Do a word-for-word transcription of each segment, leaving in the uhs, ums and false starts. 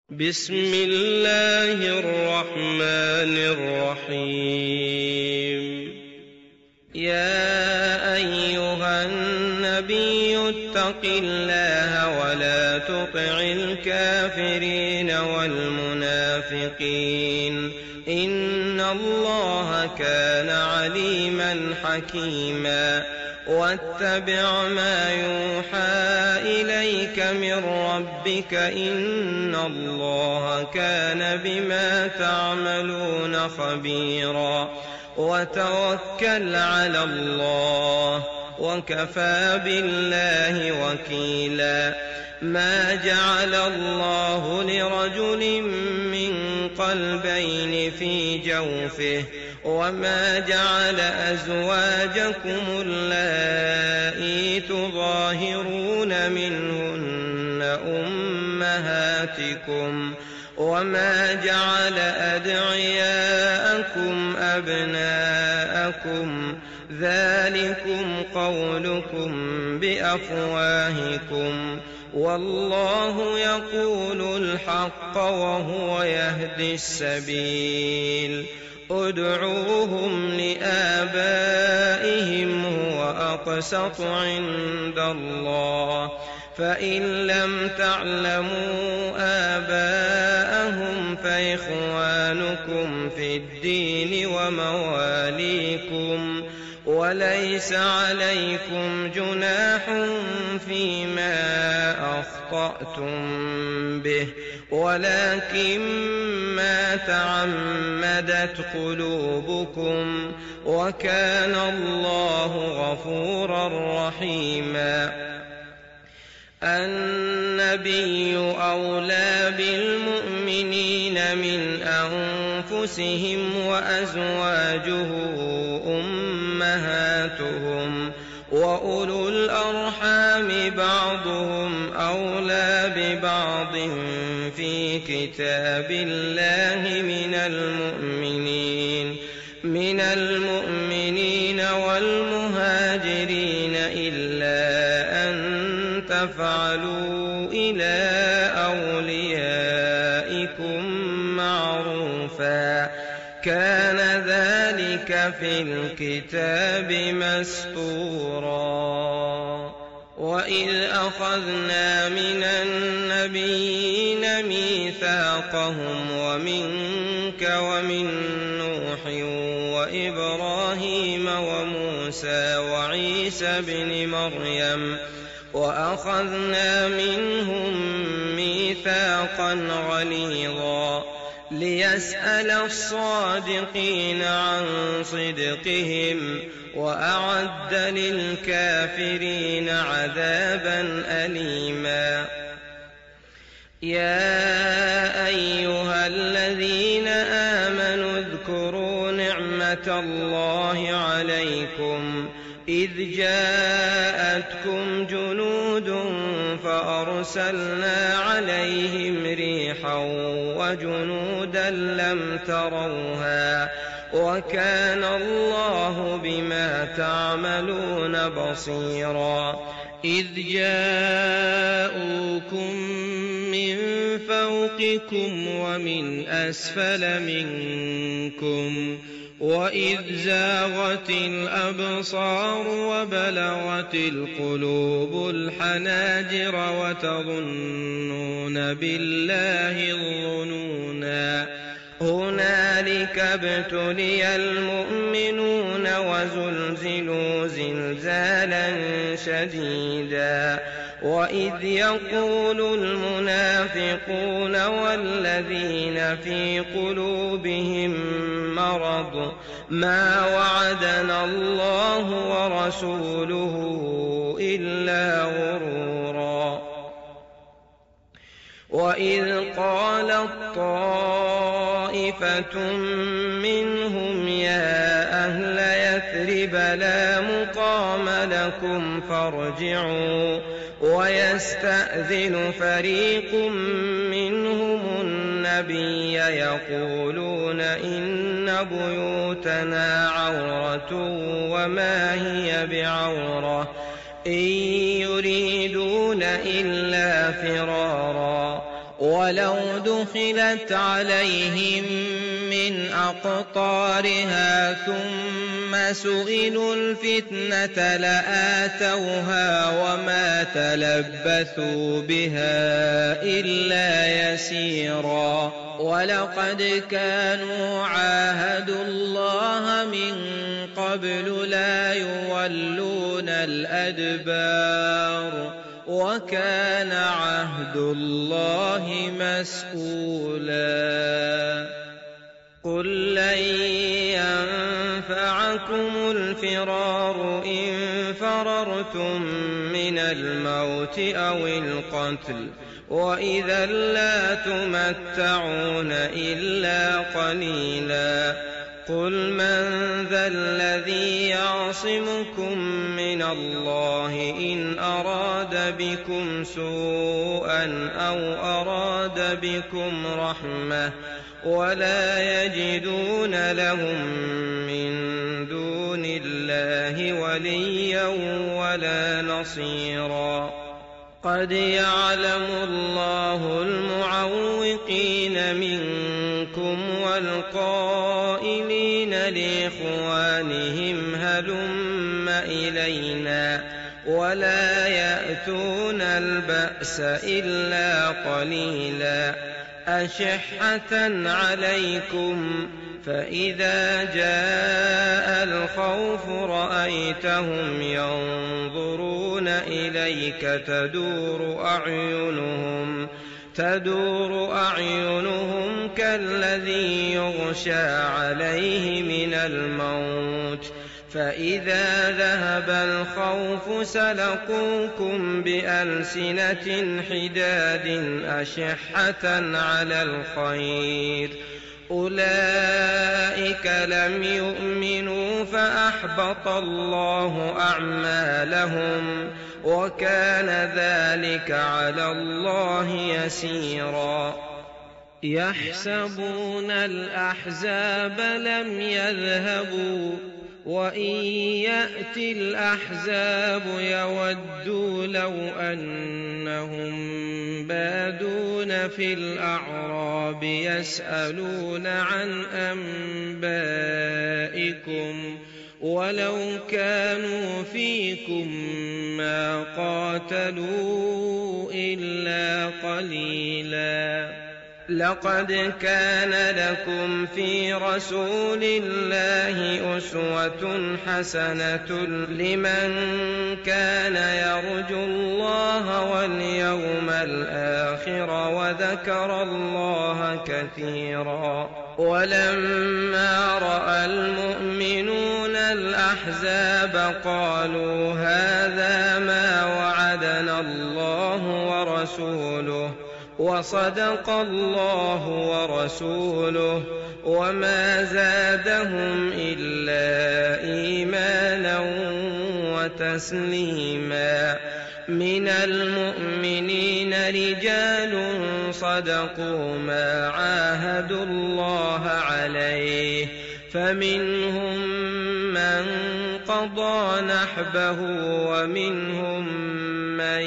بسم الله الرحمن الرحيم يا أيها النبي اتق الله ولا تطع الكافرين والمنافقين إن الله كان عليما حكيما واتبع ما يوحى إليك من ربك إن الله كان بما تعملون خبيرا وتوكل على الله وكفى بالله وكيلا ما جعل الله لرجل من قلبين في جوفه وما جعل أزواجكم اللائي تظاهرون منهن أمهاتكم وما جعل أدعياءكم أبناءكم ذلكم قولكم بأفواهكم والله يقول الحق وهو يهدي السبيل ادعوهم لآبائهم هو أقسط عند الله فإن لم تعلموا آباءهم فإخوانكم في الدين ومواليكم وليس عليكم جناح فيما أخطأتم به ولكن ما تعمدت قلوبكم وكان الله غفورا رحيما النبي أولى بالمؤمنين من أنفسهم وأزواجه أمهاتهم وأولو الأرحام بعضهم أولى ببعض في كتاب الله من المؤمنين من المؤمنين والمهاجرين إلا أن تفعلوا إلى أوليائكم معروفا كان ذلك في الكتاب مسطورا وإذ أخذنا من النبيين ميثاقهم ومنك ومن نوح وإبراهيم وموسى وعيسى بن مريم وأخذنا منهم ميثاقا غليظا ليسأل الصادقين عن صدقهم وأعد للكافرين عذابا أليما يا أيها الذين آمنوا اذكروا نعمة الله عليكم إذ جاءتكم جنود فأرسلنا عليهم ريحا وجنودا لم تروها وكان الله بما تعملون بصيرا إذ جاءوكم من فوقكم ومن أسفل منكم وإذ زاغت الأبصار وبلغت القلوب الحناجر وتظنون بالله الظنونا هنالك ابتلي المؤمنون وزلزلوا زلزالا شديدا وإذ يقول المنافقون والذين في قلوبهم مرض ما وعدنا الله ورسوله إلا غرورا وإذ قالت طائفة منهم يا أهل يثرب لا مقام لكم فارجعوا ويستأذن فريق منهم النبي يقولون إن بيوتنا عورة وما هي بعورة إن يريدون إلا فرارا ولو دخلت عليهم من أقطارها ثم سئلوا الفتنة لآتوها وما تلبثوا بها إلا يسيرا ولقد كانوا عاهدوا الله من قبل لا يولون الأدبار وكان عهد الله مسؤولا قل لن ينفعكم الفرار إن فررتم من الموت أو القتل وإذا لا تمتعون إلا قليلا قل من ذا الذي يعصمكم من الله إن أراد بكم سوءا أو أراد بكم رحمة ولا يجدون لهم من دون الله وليا ولا نصيرا قد يعلم الله المعوقين منكم والقائلين لإخوانهم هلم إلينا ولا يأتون البأس إلا قليلا أشحة عليكم فإذا جاء الخوف رأيتهم ينظرون إليك تدور أعينهم تدور أعينهم كالذي يغشى عليه من الموت فإذا ذهب الخوف سلقوكم بألسنة حداد أشحة على الخير أولئك لم يؤمنوا فأحبط الله أعمالهم وكان ذلك على الله يسيرا يحسبون الأحزاب لم يذهبوا وإن يأتي الأحزاب يودوا لو أنهم بادون في الأعراب يسألون عن أنبائكم ولو كانوا فيكم ما قاتلوا إلا قليلا لقد كان لكم في رسول الله أسوة حسنة لمن كان يرجو الله واليوم الآخر وذكر الله كثيرا ولما رأى المؤمنون الأحزاب قالوا هذا ما وعدنا الله ورسوله وصدق الله ورسوله وما زادهم إلا إيمانا وتسليما من المؤمنين رجال صدقوا ما عاهدوا الله عليه فمنهم من قضى نحبه ومنهم من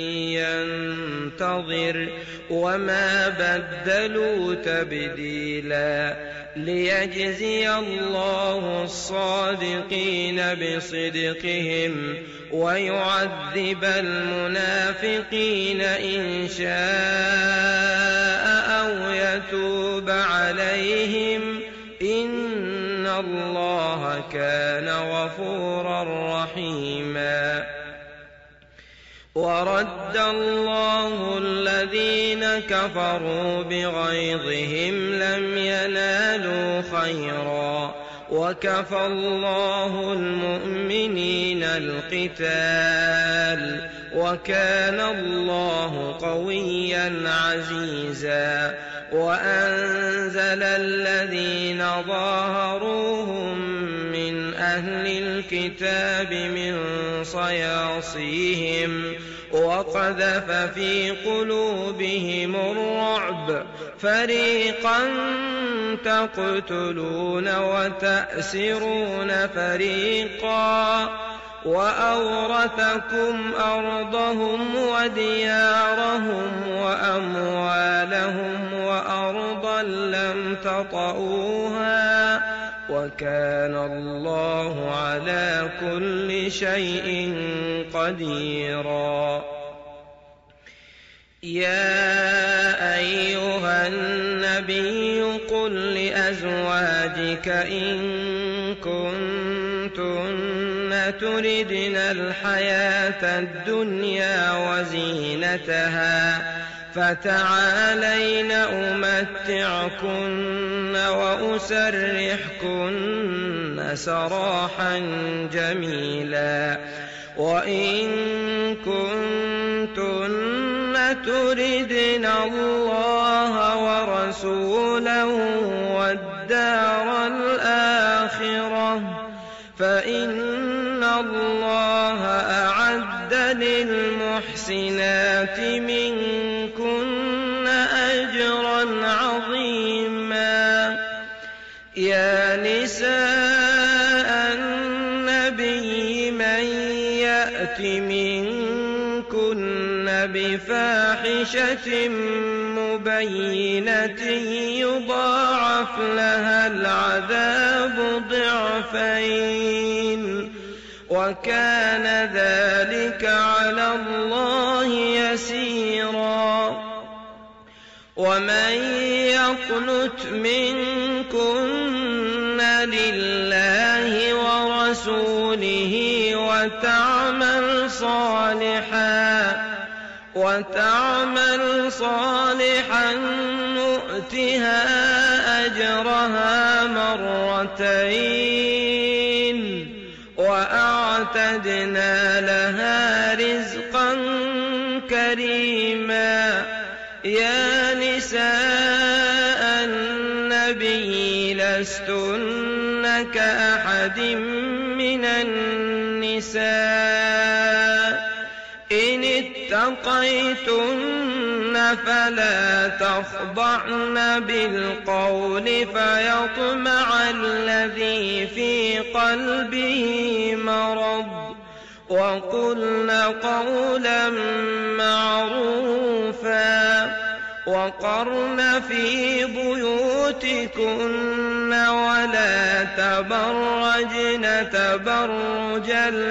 ينتظر وما بدلوا تبديلا ليجزي الله الصادقين بصدقهم ويعذب المنافقين إن شاء أو يتوب عليهم إن الله كان غفورا رحيما ورد الله الذين كفروا بغيظهم لم ينالوا خيرا وكفى الله المؤمنين القتال وكان الله قويا عزيزا وأنزل الذين ظاهروهم من أهل الكتاب من صياصيهم وقذف في قلوبهم الرعب فريقا تقتلون وتأسرون فريقا وأورثكم أرضهم وديارهم وأموالهم وأرضا لم تطئوها وكان الله على كل شيء قديرا. يا أيها النبي قل لأزواجك إن كنتن تردن الحياة الدنيا وزينتها فتعالين أمتعكن وأسرحكن سراحا جميلا. وإن كنتن تردن الله ورسوله والدار الآخرة فإن الله أعد للمحسنات منكن أجرا عظيما. يا نساء النبي من يأت منكن بفاحشة مبينة يضاعف لها العذاب ضعفين وكان ذلك على الله يسيرا. ومن يقنت منكن لله ورسوله وتعمل صالحا وتعمل صالحا نؤتها أجرها مرتين وأعتدنا لها رزقا كريما. يا نساء النبي لستن كأحد من النساء إن اتقيتن فلا تخضعن بالقول فيطمع الذي في قلبه مرض وقلن قولا معروفا وقرن في بيوتكن ولا تبرجن تبرج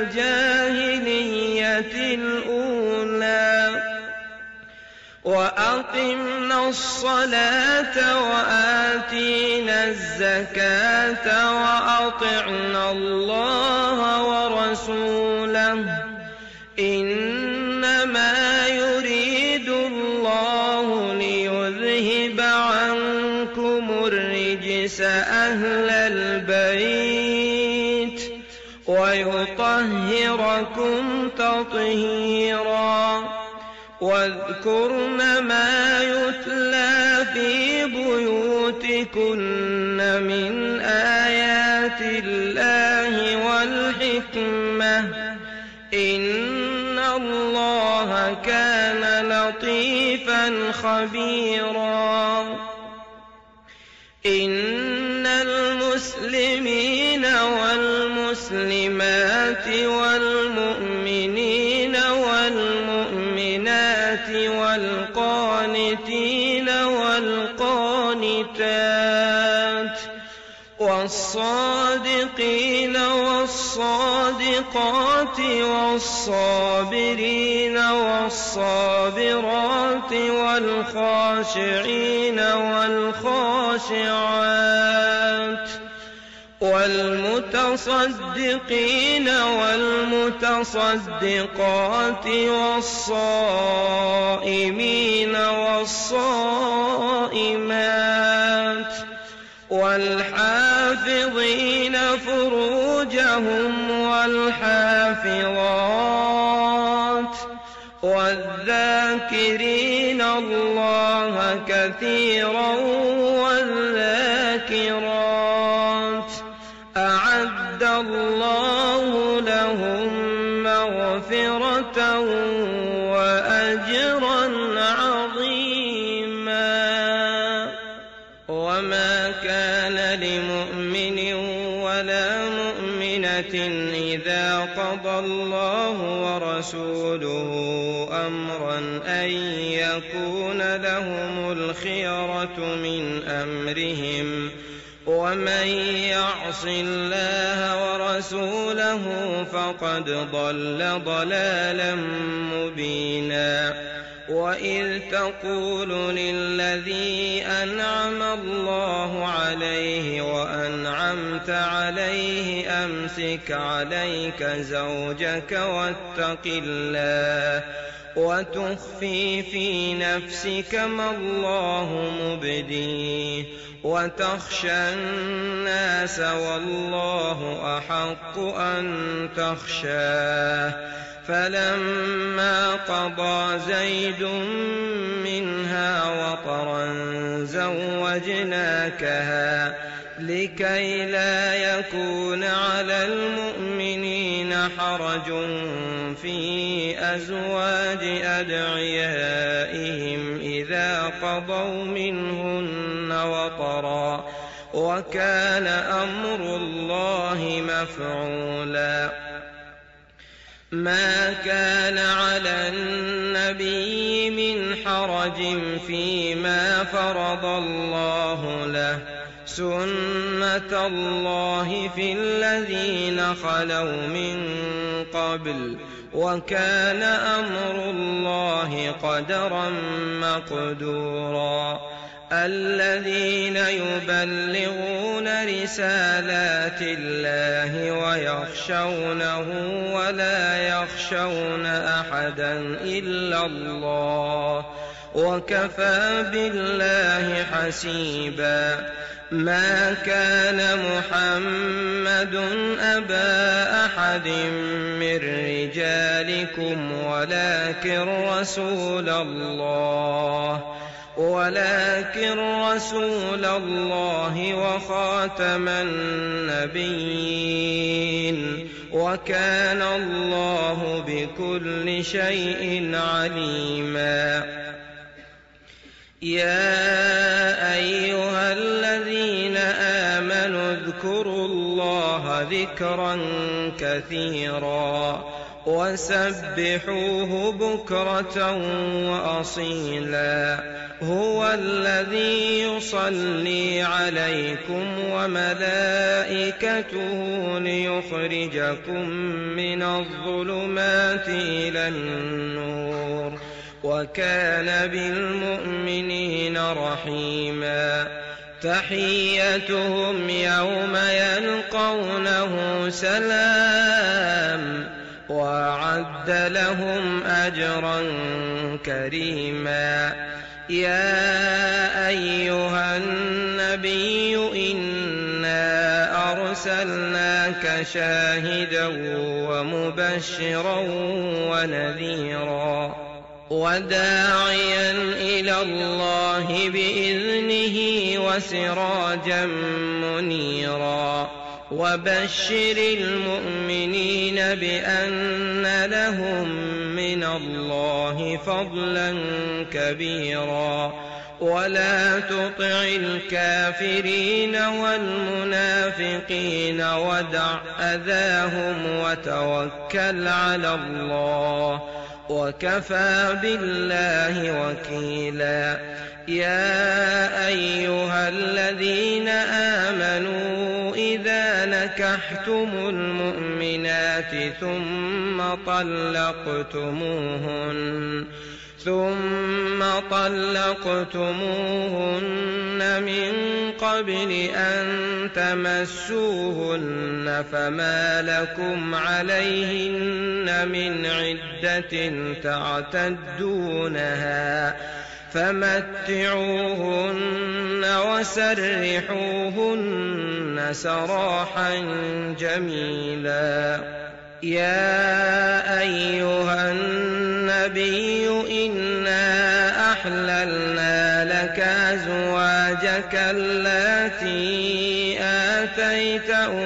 الجاهلية الأولى وأقمنا الصلاة وآتينا الزكاة وأطعنا الله ورسوله إنما يريد الله ليذهب عنكم الرجس أهل البيت ويطهركم تطهيرا. واذكرن ما يتلى في بيوتكن من آيات الله والحكمة إن الله كان لطيفا خبيرا. إن المسلمين والمسلمات والمؤمنين والمؤمنات والقانتين والقانتات والصادقين والصادقات والصابرين والصابرات والخاشعين والخاشعات والمتصدقين والمتصدقات والصائمين والصائمات والحافظين فروجهم والحافظات والذاكرين الله كثيرا والذاكرات أعد الله لهم مغفرة وأجرا عظيما. وما كان لمؤمن ولا مؤمنة سكينة إذا قضى الله ورسوله أمرا أن يكون لهم الخيرة من أمرهم ومن يعص الله ورسوله فقد ضل ضلالا مبينا. وإذ تقول للذي أنعم الله عليه وأنعمت عليه أمسك عليك زوجك واتق الله وتخفي في نفسك ما الله مبديه وتخشى الناس والله أحق أن تخشاه. فلما قضى زيد منها وطرا زوجناكها لكي لا يكون على المؤمنين حرج في أزواج أدعيائهم إذا قضوا منهن وطرا وكان أمر الله مفعولا. ما كان على النبي من حرج فيما فرض الله له سنة الله في الذين خلوا من قبل وكان أمر الله قدرا مقدورا. الذين يبلغون رسالات الله ويخشونه ولا يخشون أحدا إلا الله وكفى بالله حسيبا. ما كان محمد أبا أحد من رجالكم ولكن رسول الله ولكن رسول الله وخاتم النبيين وكان الله بكل شيء عليما. يا أيها الذين آمنوا اذكروا الله ذكرا كثيرا وسبحوه بكرة وأصيلا. هو الذي يصلي عليكم وملائكته ليخرجكم من الظلمات إلى النور وكان بالمؤمنين رحيما. تحيتهم يوم يلقونه سلام وأعد لهم أجرا كريما. يا أيها النبي إنا أرسلناك شاهدا ومبشرا ونذيرا وداعيا إلى الله بإذنه وسراجا منيرا. وبشر المؤمنين بأن لهم من الله فضلا كبيرا. ولا تطع الكافرين والمنافقين ودع أذاهم وتوكل على الله وكفى بالله وكيلا. يا أيها الذين آمنوا إذا نكحتم المؤمنات ثم طلقتموهن ثم طلقتموهن من قبل أن تمسوهن فما لكم عليهن من عدة تعتدونها فمتعوهن وسرحوهن سراحا جميلا. يا أيها النبي إنا أحللنا لك أزواجك اللاتي آتيت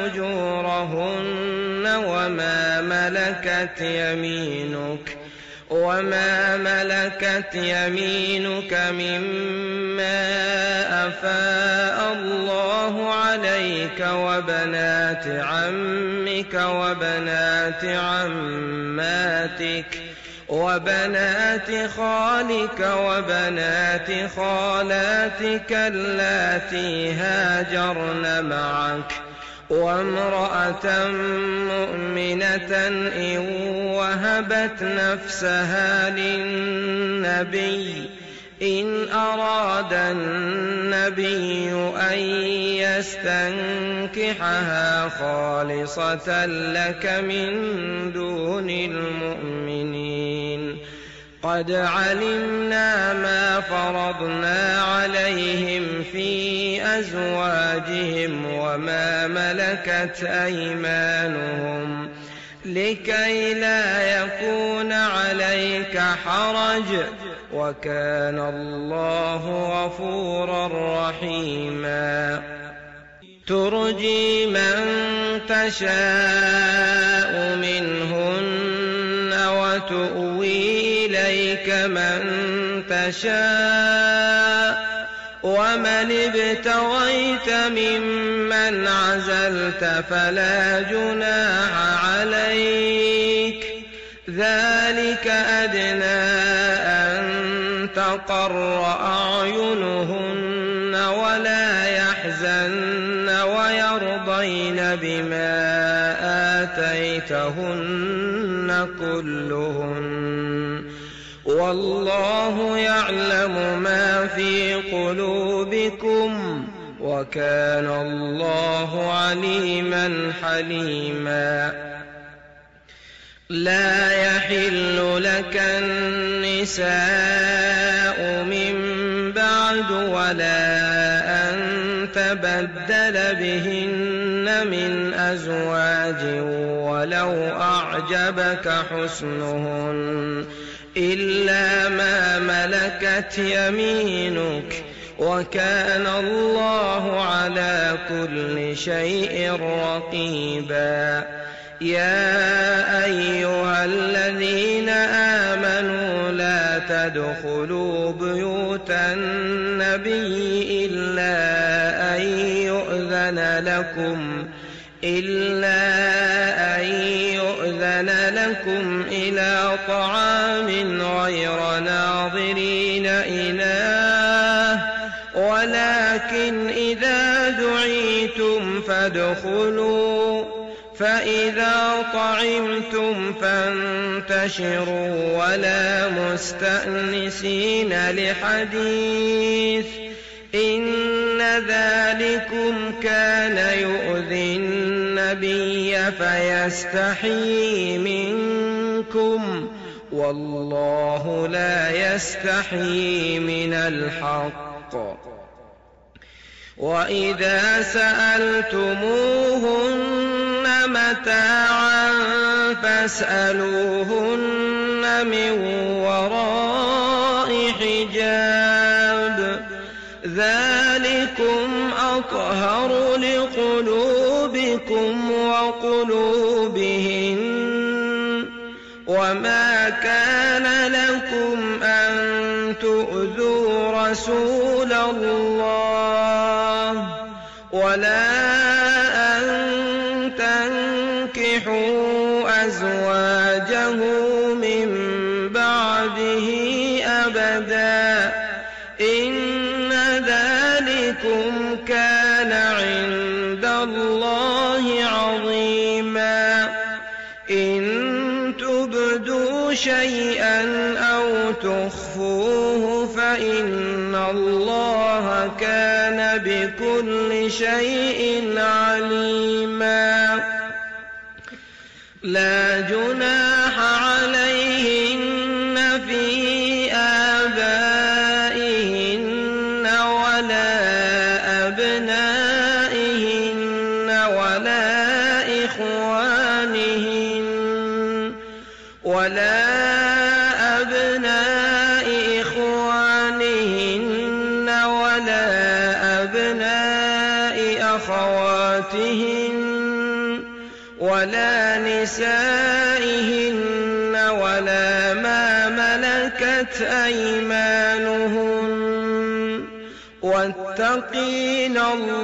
أجورهن وما ملكت يمينك وما ملكت يمينك مما أفاء الله عليك عليك وبنات عمك وبنات عماتك وبنات خالك وبنات خالاتك اللاتي هاجرن معك وامرأة مؤمنة إن وهبت نفسها للنبي إن أراد النبي أن يستنكحها خالصة لك من دون المؤمنين قد علمنا ما فرضنا عليهم في أزواجهم وما ملكت أيمانهم لكي لا يكون عليك حرج وكان الله غفورا رحيما ترجي من تشاء منهن وتؤوي إليك من تشاء ومن ابتغيت ممن عزلت فلا جناح عليك ذلك أدنى أن تقر أعينهن ولا يحزن ويرضين بما آتيتهن كلهن والله يعلم ما في قلوبكم وكان الله عليما حليما لا يحل لك النساء من بعد ولا أن تبدل بهن من أزواج ولو أعجبك حسنهن إلا ما ملكت يمينك وكان الله على كل شيء رقيبا يا أيها الذين آمنوا لا تدخلوا بيوت النبي إلا أن يؤذن لكم إلا أن يؤذن لكم إلى طعام غير ناظرين إناه ولكن إذا دعيتم فادخلوا فإذا طعمتم فانتشروا ولا مستأنسين لحديث إن ذلكم كان يؤذي النبي فيستحيي منكم والله لا يستحيي من الحق وإذا سألتموهن متاعا فاسألوهن من وراء حجاب ذلكم أطهر لقلوبكم وقلوبهن وما كان لكم أن تؤذوا رسول الله ولا أن تنكحوا أزواجه من بعده أبدا إن ذلكم كان عند الله عظيما إن تبدوا شيئا أو تخفوه فإن الله كان بكل شيء عليما لا جناح عليهن في آبائهن ولا أبنائهن ولا إخوانهن ولا أبناء إخوانهن ولا أبناء أخواتهن ولا نسائهن ولا ما ملكت أيمانهن واتقين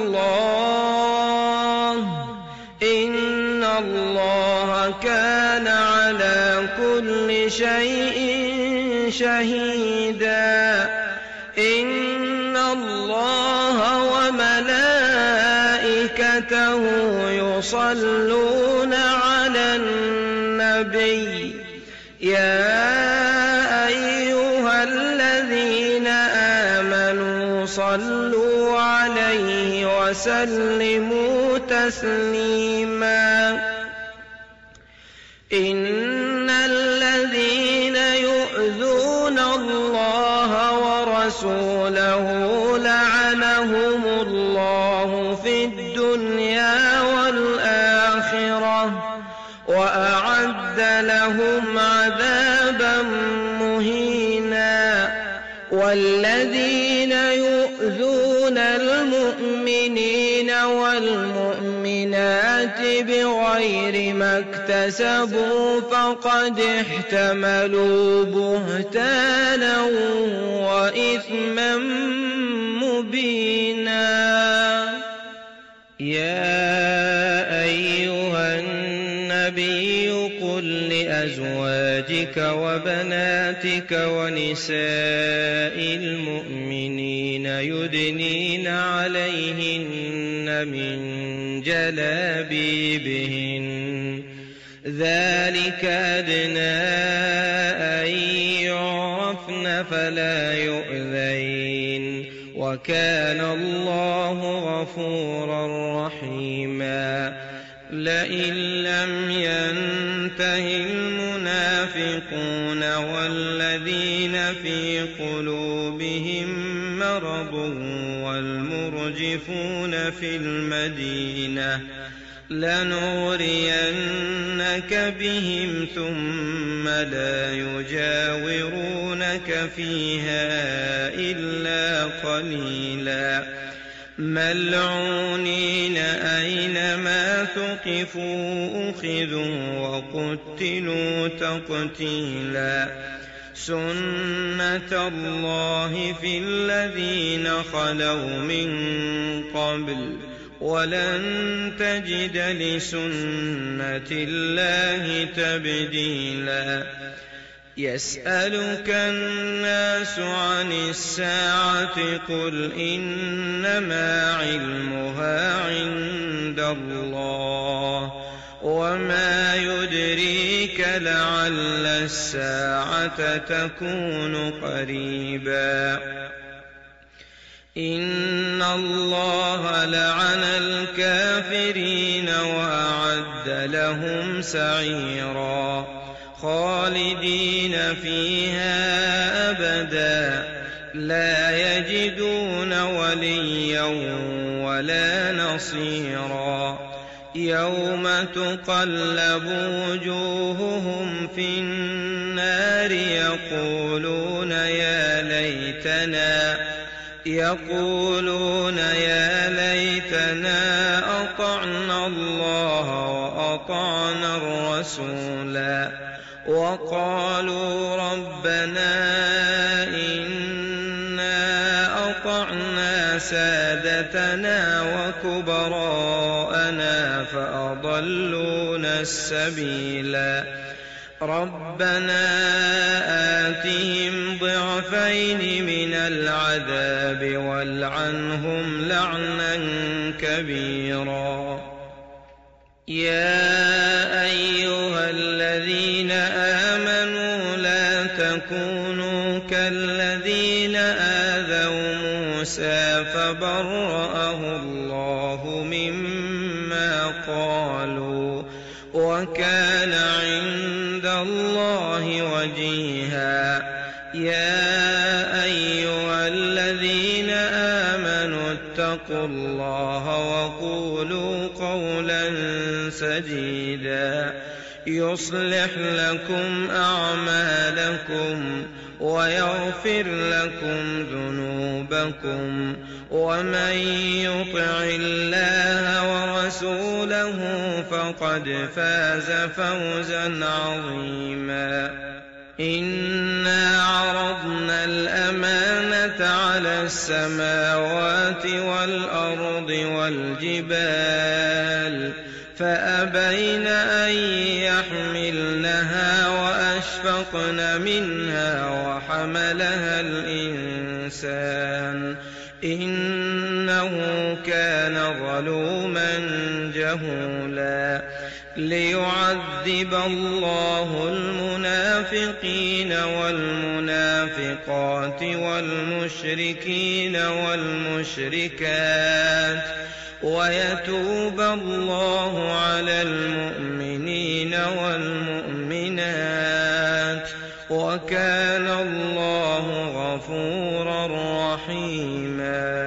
الله إن الله كان على كل شيء شهيدا إن الله وملائكته يصلون على النبي يا أيها الذين آمنوا صلوا عليه وسلموا تسليما إن الذين يؤذون الله ورسوله لعنهم الله في الدنيا والآخرة وأعد لهم عذابا مهينا والذين يؤذون المؤمنين والمؤمنات بغير ما اكتسبوا فقد احتملوا بهتانا وإثما مبينا يا أيها النبي قل لأزواجك وبناتك ونساء المؤمنين يدنين عليهن من جلابيبهن ذلك أدنى أن يعرفن فلا يؤذين وكان الله غفورا رحيما لئن لم ينته المنافقون والذين في قلوبهم مرض والمرجفون في المدينة لنغرينك بهم ثم لا يجاورونك فيها إلا قليلا ملعونين أينما ثقفوا أخذوا وقتلوا تقتيلا سنة الله في الذين خلوا من قبل ولن تجد لسنة الله تبديلا يسألك الناس عن الساعة قل إنما علمها عند الله وما يدريك لعل الساعة تكون قريبا إن الله لعن الكافرين وأعد لهم سعيرا خالدين فيها أبدا لا يجدون وليا ولا نصيرا يوم تقلب وجوههم في النار يقولون يا ليتنا يقولون يا ليتنا أطعنا الله وأطعنا الرسولا وقالوا ربنا إنا أطعنا سادتنا وكبراءنا فأضلونا السبيلا ربنا آتهم ضعفين من العذاب والعنهم لعنا كبيرا يا أيها الذين آمنوا لا تكونوا كالذين آذوا موسى فبرأه الله مما قالوا وكان عند الله وجيها يا أيها الذين آمنوا اتقوا الله وقولوا قولا سديدا يصلح لكم أعمالكم ويغفر لكم ذنوبكم ومن يطع الله ورسوله فقد فاز فوزا عظيما إنا عرضنا الأمانة على السماوات والأرض والجبال فأبين أن يحملنها وأشفقن منها وحملها الإنسان إنه كان ظلوما جهولا ليعذب الله المنافقين والمنافقات والمشركين والمشركات ويتوب الله على المؤمنين والمؤمنات وكان الله غفورا رحيما.